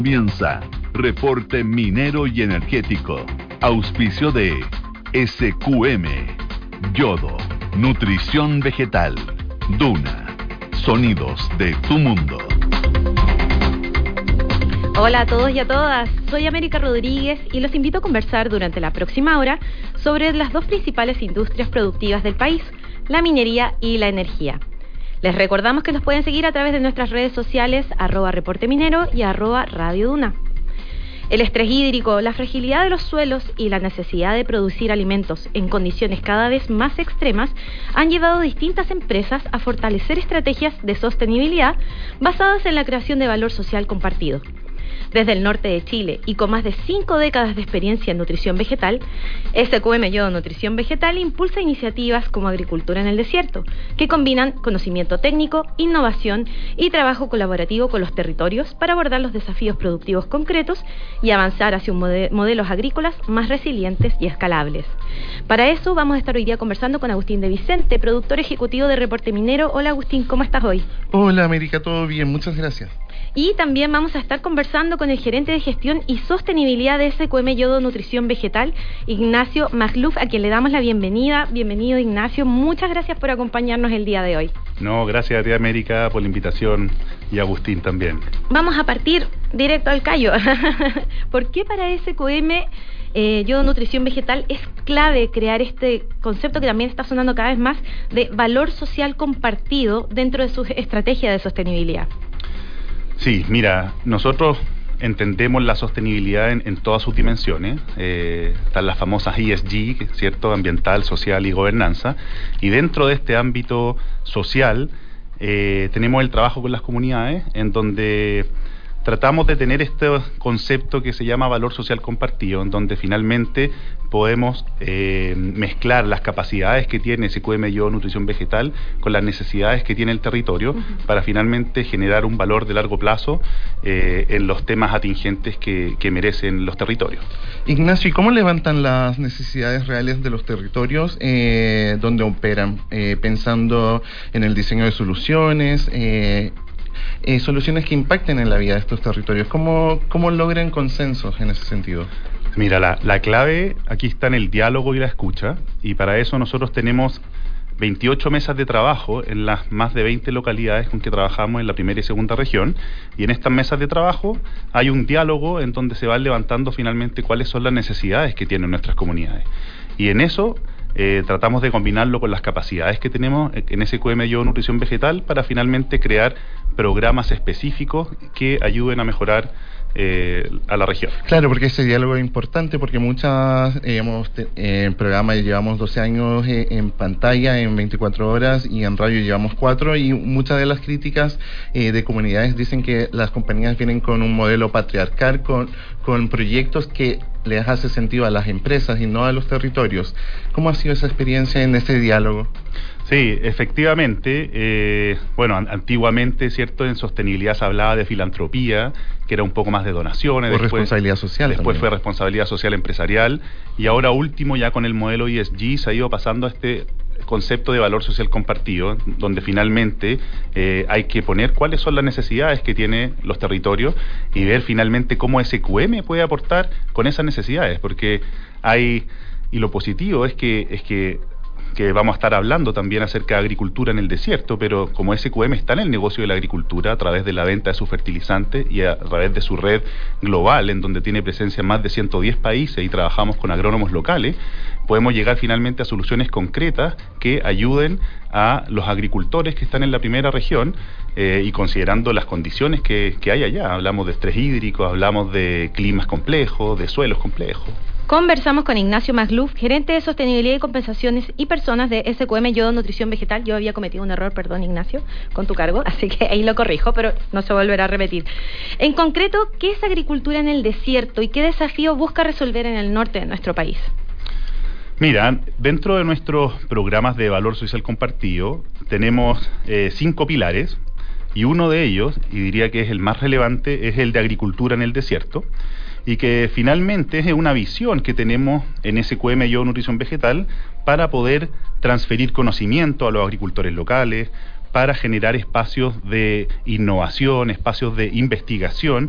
Comienza Reporte Minero y Energético. Auspicio de SQM, Yodo, Nutrición Vegetal, Duna, Sonidos de tu Mundo. Hola a todos y a todas, soy América Rodríguez y los invito a conversar durante la próxima hora sobre las dos principales industrias productivas del país, la minería y la energía. Les recordamos que nos pueden seguir a través de nuestras redes sociales @reporteminero y @Radio Duna. El estrés hídrico, la fragilidad de los suelos y la necesidad de producir alimentos en condiciones cada vez más extremas han llevado a distintas empresas a fortalecer estrategias de sostenibilidad basadas en la creación de valor social compartido. Desde el norte de Chile y con más de 5 décadas de experiencia en nutrición vegetal, SQM Yodo Nutrición Vegetal impulsa iniciativas como Agricultura en el Desierto, que combinan conocimiento técnico, innovación y trabajo colaborativo con los territorios para abordar los desafíos productivos concretos y avanzar hacia modelos agrícolas más resilientes y escalables. Para eso vamos a estar hoy día conversando con Agustín de Vicente, productor ejecutivo de Reporte Minero. Hola Agustín, ¿cómo estás hoy? Hola América, todo bien, muchas gracias. Y también vamos a estar conversando con el gerente de gestión y sostenibilidad de SQM Yodo Nutrición Vegetal, Ignacio Magluf, a quien le damos la bienvenida. Bienvenido, Ignacio. Muchas gracias por acompañarnos el día de hoy. No, gracias a ti, América, por la invitación, y a Agustín también. Vamos a partir directo al callo. ¿Por qué para SQM Yodo Nutrición Vegetal es clave crear este concepto que también está sonando cada vez más de valor social compartido dentro de su estrategia de sostenibilidad? Sí, mira, nosotros entendemos la sostenibilidad en todas sus dimensiones. Están las famosas ESG, ¿cierto? Ambiental, social y gobernanza. Y dentro de este ámbito social tenemos el trabajo con las comunidades, en donde tratamos de tener este concepto que se llama valor social compartido, en donde finalmente podemos mezclar las capacidades que tiene SQM Yodo Nutrición Vegetal con las necesidades que tiene el territorio para finalmente generar un valor de largo plazo en los temas atingentes que merecen los territorios. Ignacio, ¿y cómo levantan las necesidades reales de los territorios donde operan? Pensando en el diseño de soluciones, soluciones que impacten en la vida de estos territorios. ¿Cómo logran consensos en ese sentido? Mira, la clave aquí está en el diálogo y la escucha, y para eso nosotros tenemos 28 mesas de trabajo en las más de 20 localidades con que trabajamos en la primera y segunda región, y en estas mesas de trabajo hay un diálogo en donde se van levantando finalmente cuáles son las necesidades que tienen nuestras comunidades. Y en eso tratamos de combinarlo con las capacidades que tenemos en SQM Yodo Nutrición Vegetal para finalmente crear programas específicos que ayuden a mejorar a la región. Claro, porque ese diálogo es importante, porque en programa llevamos 12 años en pantalla, en 24 horas, y en radio llevamos 4, y muchas de las críticas de comunidades dicen que las compañías vienen con un modelo patriarcal, con proyectos que les hace sentido a las empresas y no a los territorios. ¿Cómo ha sido esa experiencia en ese diálogo? Sí, efectivamente, antiguamente, ¿cierto? En sostenibilidad se hablaba de filantropía, que era un poco más de donaciones. Después responsabilidad social. Después también fue responsabilidad social empresarial, y ahora último, ya con el modelo ESG, se ha ido pasando a este concepto de valor social compartido, donde finalmente hay que poner cuáles son las necesidades que tienen los territorios y ver finalmente cómo SQM puede aportar con esas necesidades, porque y lo positivo es que vamos a estar hablando también acerca de agricultura en el desierto, pero como SQM está en el negocio de la agricultura a través de la venta de sus fertilizantes y a través de su red global, en donde tiene presencia en más de 110 países y trabajamos con agrónomos locales, podemos llegar finalmente a soluciones concretas que ayuden a los agricultores que están en la primera región y considerando las condiciones que hay allá. Hablamos de estrés hídrico, hablamos de climas complejos, de suelos complejos. Conversamos con Ignacio Magluf, gerente de sostenibilidad y compensaciones y personas de SQM Yodo Nutrición Vegetal. Yo había cometido un error, perdón Ignacio, con tu cargo, así que ahí lo corrijo, pero no se volverá a repetir. En concreto, ¿qué es agricultura en el desierto y qué desafío busca resolver en el norte de nuestro país? Mira, dentro de nuestros programas de valor social compartido tenemos 5 pilares, y uno de ellos, y diría que es el más relevante, es el de agricultura en el desierto, y que finalmente es una visión que tenemos en SQM Yodo Nutrición Vegetal para poder transferir conocimiento a los agricultores locales, para generar espacios de innovación, espacios de investigación,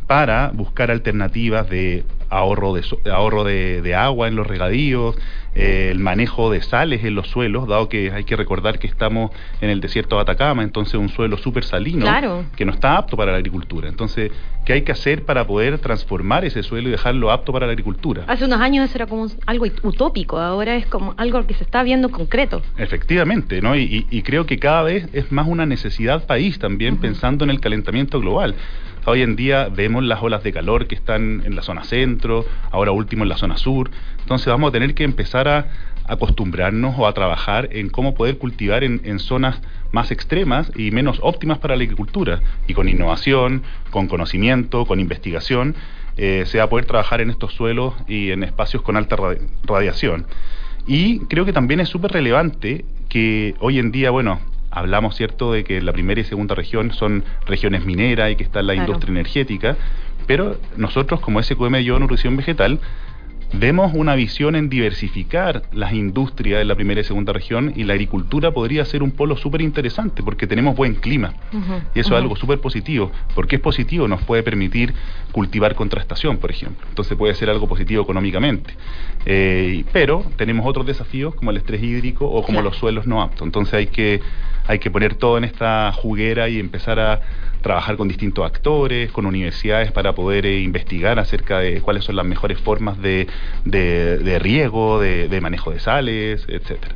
para buscar alternativas de ahorro de agua en los regadíos, el manejo de sales en los suelos, dado que hay que recordar que estamos en el desierto de Atacama, entonces un suelo súper salino, claro, que no está apto para la agricultura. Entonces, ¿qué hay que hacer para poder transformar ese suelo y dejarlo apto para la agricultura? Hace unos años eso era como algo utópico, ahora es como algo que se está viendo concreto. Efectivamente, ¿no? Y creo que cada vez es más una necesidad país también, pensando en el calentamiento global. Hoy en día vemos las olas de calor que están en la zona centro, ahora último en la zona sur. Entonces vamos a tener que empezar a acostumbrarnos o a trabajar en cómo poder cultivar en zonas más extremas y menos óptimas para la agricultura. Y con innovación, con conocimiento, con investigación, se va a poder trabajar en estos suelos y en espacios con alta radiación. Y creo que también es súper relevante que hoy en día, bueno, hablamos, ¿cierto?, de que la primera y segunda región son regiones mineras y que está la industria energética, pero nosotros como SQM Yodo Nutrición Vegetal vemos una visión en diversificar las industrias de la primera y segunda región, y la agricultura podría ser un polo súper interesante porque tenemos buen clima. Y eso es algo súper positivo. ¿Por qué es positivo? Nos puede permitir cultivar contrastación, por ejemplo. Entonces puede ser algo positivo económicamente. Pero tenemos otros desafíos como el estrés hídrico o como los suelos no aptos. Entonces hay que poner todo en esta juguera y empezar a trabajar con distintos actores, con universidades para poder investigar acerca de cuáles son las mejores formas de riego, de manejo de sales, etcétera.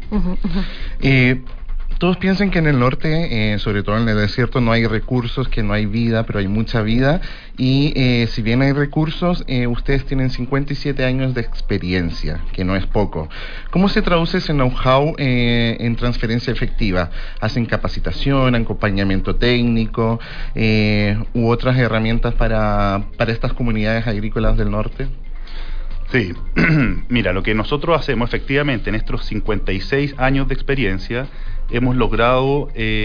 Todos piensan que en el norte, sobre todo en el desierto, no hay recursos, que no hay vida, pero hay mucha vida. Y si bien hay recursos, ustedes tienen 57 años de experiencia, que no es poco. ¿Cómo se traduce ese know-how en transferencia efectiva? ¿Hacen capacitación, acompañamiento técnico u otras herramientas para estas comunidades agrícolas del norte? Sí, mira, lo que nosotros hacemos efectivamente en estos 56 años de experiencia, hemos logrado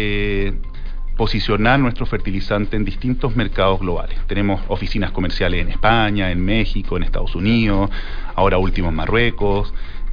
posicionar nuestro fertilizante en distintos mercados globales. Tenemos oficinas comerciales en España, en México, en Estados Unidos, ahora último en Marruecos,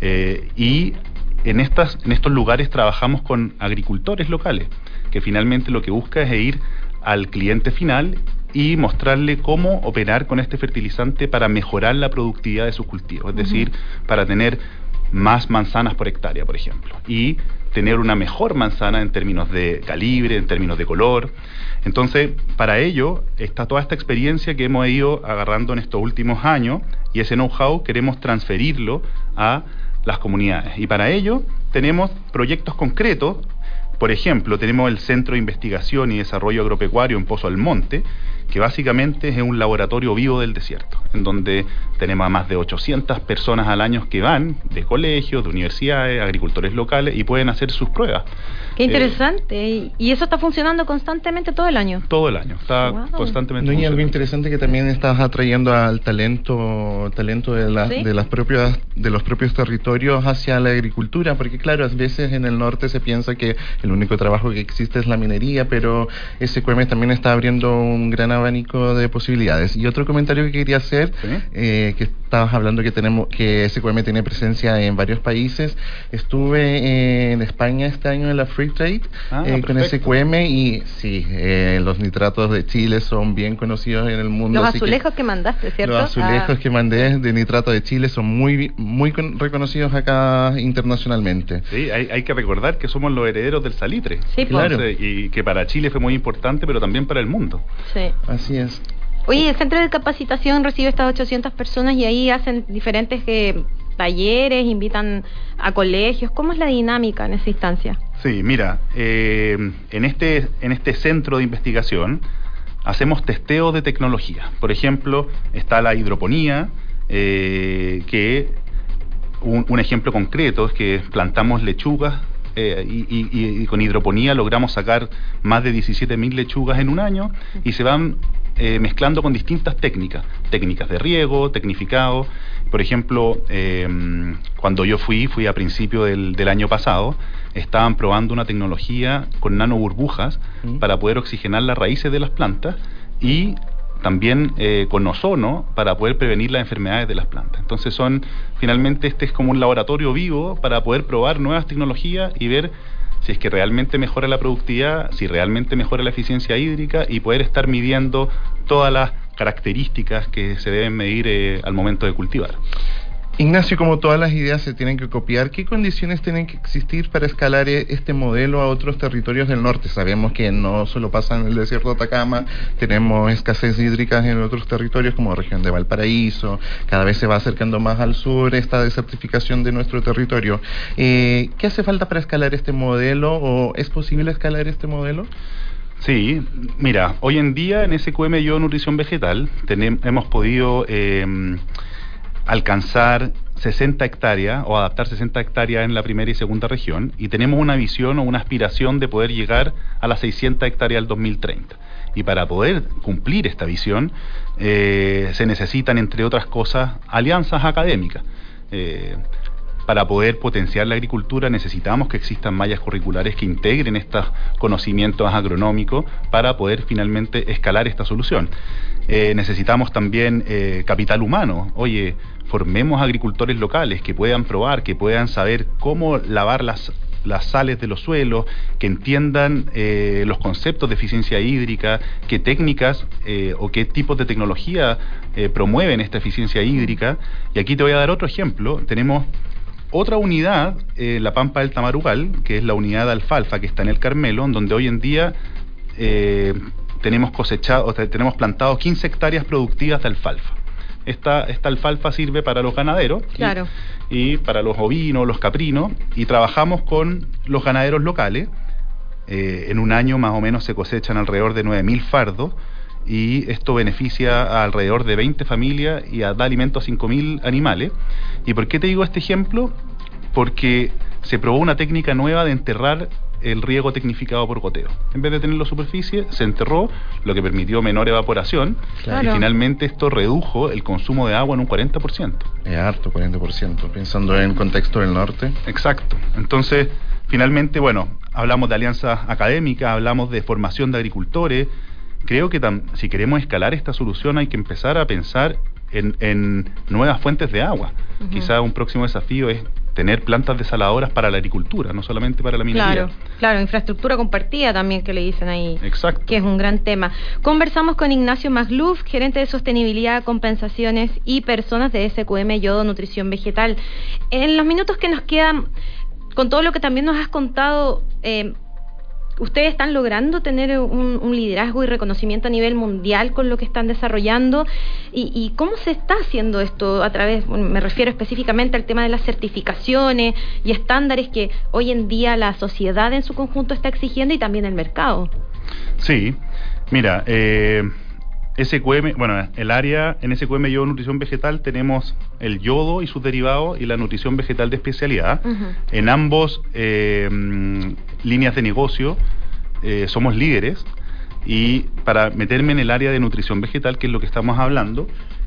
y en estos lugares trabajamos con agricultores locales, que finalmente lo que busca es ir al cliente final y mostrarle cómo operar con este fertilizante para mejorar la productividad de sus cultivos, es decir, para tener más manzanas por hectárea, por ejemplo, y tener una mejor manzana en términos de calibre, en términos de color. Entonces, para ello está toda esta experiencia que hemos ido agarrando en estos últimos años, y ese know-how queremos transferirlo a las comunidades. Y para ello tenemos proyectos concretos. Por ejemplo, tenemos el Centro de Investigación y Desarrollo Agropecuario en Pozo Almonte, que básicamente es un laboratorio vivo del desierto, en donde tenemos a más de 800 personas al año que van de colegios, de universidades, agricultores locales, y pueden hacer sus pruebas. Qué interesante. ¿Y eso está funcionando constantemente todo el año? Todo el año, está constantemente funcionando. Y algo interesante que también estás atrayendo al talento de los propios territorios hacia la agricultura, porque claro, a veces en el norte se piensa que el único trabajo que existe es la minería, pero SQM también está abriendo un gran abanico de posibilidades. Y otro comentario que quería hacer, que estabas hablando que SQM tiene presencia en varios países. Estuve en España este año en la Free Trade con SQM, y sí, los nitratos de Chile son bien conocidos en el mundo. Los azulejos que mandaste, ¿cierto? Los azulejos que mandé de nitrato de Chile son muy reconocidos acá internacionalmente. Sí, hay que recordar que somos los herederos del salitre. Sí, claro. Y que para Chile fue muy importante, pero también para el mundo. Sí. Así es. Oye, el centro de capacitación recibe estas 800 personas y ahí hacen diferentes talleres, invitan a colegios. ¿Cómo es la dinámica en esa instancia? Sí, mira, en este centro de investigación hacemos testeo de tecnología. Por ejemplo, está la hidroponía, que un ejemplo concreto es que plantamos lechugas y con hidroponía logramos sacar más de 17.000 lechugas en un año, y se van mezclando con distintas técnicas de riego, tecnificado. Por ejemplo, cuando yo fui a principio del año pasado, estaban probando una tecnología con nanoburbujas para poder oxigenar las raíces de las plantas, y también con ozono para poder prevenir las enfermedades de las plantas. Entonces finalmente este es como un laboratorio vivo para poder probar nuevas tecnologías y ver si es que realmente mejora la productividad, si realmente mejora la eficiencia hídrica, y poder estar midiendo todas las características que se deben medir al momento de cultivar. Ignacio, como todas las ideas se tienen que copiar, ¿qué condiciones tienen que existir para escalar este modelo a otros territorios del norte? Sabemos que no solo pasa en el desierto de Atacama, tenemos escasez hídrica en otros territorios como la región de Valparaíso, cada vez se va acercando más al sur esta desertificación de nuestro territorio. ¿Qué hace falta para escalar este modelo o es posible escalar este modelo? Sí, mira, hoy en día en SQM Yodo Nutrición Vegetal hemos podido alcanzar 60 hectáreas o adaptar 60 hectáreas en la primera y segunda región, y tenemos una visión o una aspiración de poder llegar a las 600 hectáreas al 2030. Y para poder cumplir esta visión se necesitan, entre otras cosas, alianzas académicas. Para poder potenciar la agricultura necesitamos que existan mallas curriculares que integren estos conocimientos agronómicos para poder finalmente escalar esta solución. Necesitamos también capital humano. Oye, formemos agricultores locales que puedan probar, que puedan saber cómo lavar las sales de los suelos, que entiendan los conceptos de eficiencia hídrica, qué técnicas o qué tipos de tecnología promueven esta eficiencia hídrica. Y aquí te voy a dar otro ejemplo. Tenemos otra unidad, la Pampa del Tamarugal, que es la unidad de alfalfa que está en el Carmelo, donde hoy en día tenemos plantado 15 hectáreas productivas de alfalfa. Esta alfalfa sirve para los ganaderos, claro, y para los ovinos, los caprinos, y trabajamos con los ganaderos locales. En un año más o menos se cosechan alrededor de 9.000 fardos, y esto beneficia a alrededor de 20 familias y da alimento a 5.000 animales. ¿Y por qué te digo este ejemplo? Porque se probó una técnica nueva de enterrar el riego tecnificado por goteo. En vez de tenerlo superficie, se enterró, lo que permitió menor evaporación, claro, y finalmente esto redujo el consumo de agua en un 40%. Es harto, 40%, pensando en el contexto del norte. Exacto. Entonces, finalmente, bueno, hablamos de alianzas académicas, hablamos de formación de agricultores. Creo que si queremos escalar esta solución hay que empezar a pensar en nuevas fuentes de agua. Uh-huh. Quizá un próximo desafío es tener plantas desaladoras para la agricultura, no solamente para la minería. Claro, infraestructura compartida también que le dicen ahí. Exacto. Que es un gran tema. Conversamos con Ignacio Magluf, gerente de sostenibilidad, compensaciones y personas de SQM Yodo Nutrición Vegetal. En los minutos que nos quedan, con todo lo que también nos has contado, ustedes están logrando tener un liderazgo y reconocimiento a nivel mundial con lo que están desarrollando, y cómo se está haciendo esto a través, me refiero específicamente al tema de las certificaciones y estándares que hoy en día la sociedad en su conjunto está exigiendo y también el mercado. Sí, mira, SQM, bueno, el área en SQM Yodo Nutrición Vegetal tenemos el yodo y sus derivados y la nutrición vegetal de especialidad. Uh-huh. En ambos líneas de negocio somos líderes, y para meterme en el área de nutrición vegetal, que es lo que estamos hablando,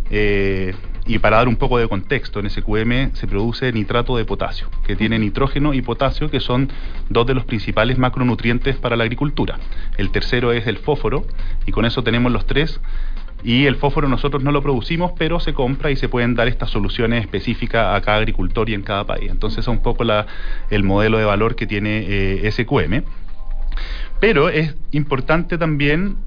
y para dar un poco de contexto, en SQM se produce nitrato de potasio, que tiene nitrógeno y potasio, que son dos de los principales macronutrientes para la agricultura. El tercero es el fósforo, y con eso tenemos los tres. Y el fósforo nosotros no lo producimos, pero se compra y se pueden dar estas soluciones específicas a cada agricultor y en cada país. Entonces es un poco el modelo de valor que tiene SQM. Pero es importante también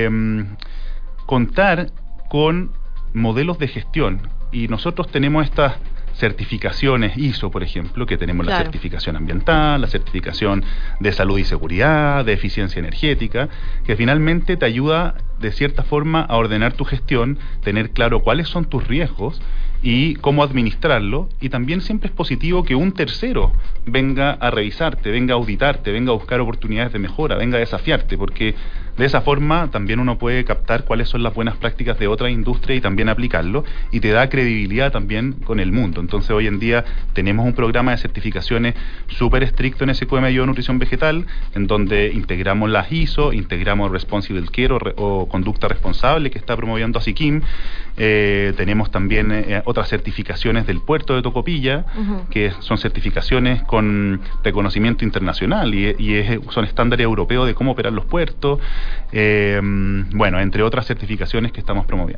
contar con modelos de gestión, y nosotros tenemos estas certificaciones ISO, por ejemplo, que tenemos la certificación ambiental, la certificación de salud y seguridad, de eficiencia energética, que finalmente te ayuda de cierta forma a ordenar tu gestión, tener claro cuáles son tus riesgos y cómo administrarlo. Y también siempre es positivo que un tercero venga a revisarte, venga a auditarte, venga a buscar oportunidades de mejora, venga a desafiarte, porque de esa forma también uno puede captar cuáles son las buenas prácticas de otra industria y también aplicarlo, y te da credibilidad también con el mundo. Entonces hoy en día tenemos un programa de certificaciones súper estricto en SQM Yodo Nutrición Vegetal, en donde integramos las ISO, integramos Responsible Care o conducta responsable que está promoviendo ASIQUIM. Tenemos también otras certificaciones del puerto de Tocopilla, uh-huh, que son certificaciones con reconocimiento internacional y son estándares europeos de cómo operar los puertos, bueno, entre otras certificaciones que estamos promoviendo.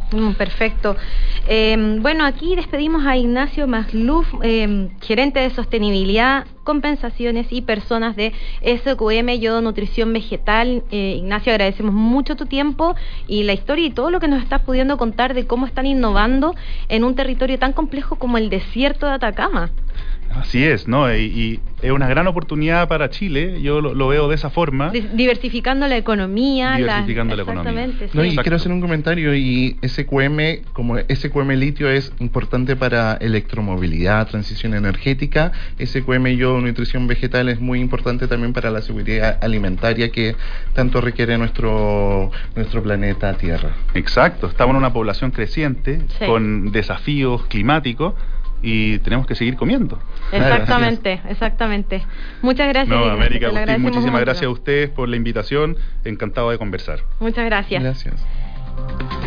Perfecto. Bueno, aquí despedimos a Ignacio Masluf, gerente de sostenibilidad, compensaciones y personas de SQM Yodo Nutrición Vegetal. Ignacio, agradecemos mucho tu tiempo y la historia y todo lo que nos estás pudiendo contar de cómo están innovando en un territorio tan complejo como el desierto de Atacama. Así es, ¿no? Y es una gran oportunidad para Chile, yo lo veo de esa forma. Diversificando la economía. Diversificando la economía. Exactamente, No, sí. y quiero hacer un comentario, y SQM, como SQM litio es importante para electromovilidad, transición energética, SQM Yodo Nutrición Vegetal es muy importante también para la seguridad alimentaria que tanto requiere nuestro planeta Tierra. Exacto, estamos en una población creciente, Sí. con desafíos climáticos, y tenemos que seguir comiendo. Exactamente, exactamente. Muchas gracias. No, Ignacio, América, te lo Agustín, agradecemos muchísimas mucho. gracias a ustedes por la invitación, encantado de conversar. Muchas gracias. Gracias.